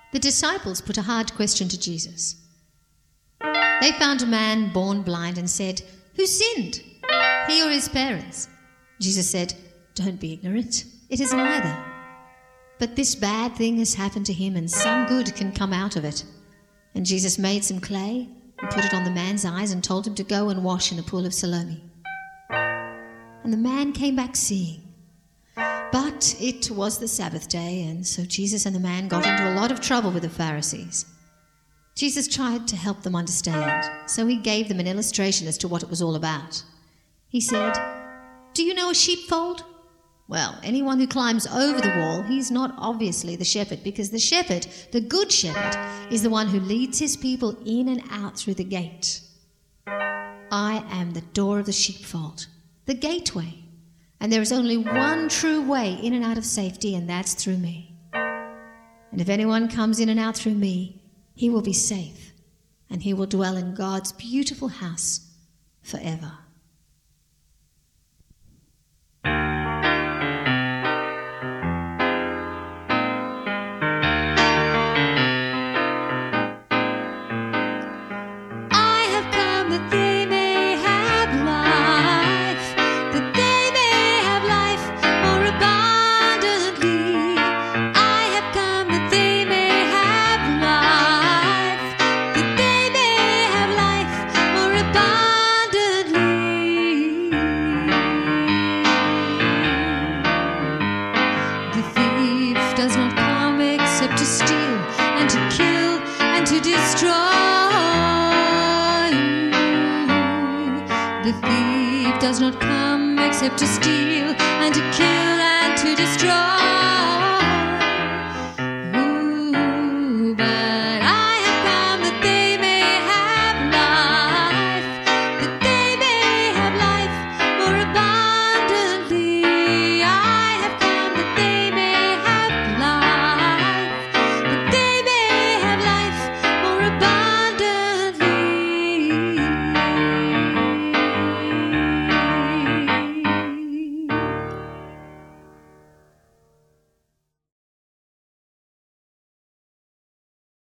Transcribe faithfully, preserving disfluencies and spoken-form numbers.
The disciples put a hard question to Jesus. They found a man born blind and said, "Who sinned, he or his parents?" Jesus said, "Don't be ignorant. It is neither. But this bad thing has happened to him, and some good can come out of it." And Jesus made some clay and put it on the man's eyes and told him to go and wash in the pool of Siloam. And the man came back seeing. But it was the Sabbath day, and so Jesus and the man got into a lot of trouble with the Pharisees. Jesus tried to help them understand, so he gave them an illustration as to what it was all about. He said, "Do you know a sheepfold? Well, anyone who climbs over the wall, he's not obviously the shepherd, because the shepherd, the good shepherd, is the one who leads his people in and out through the gate. I am the door of the sheepfold, the gateway, and there is only one true way in and out of safety, and that's through me. And if anyone comes in and out through me, he will be safe, and he will dwell in God's beautiful house forever." The thief does not come except to steal and to kill and to destroy.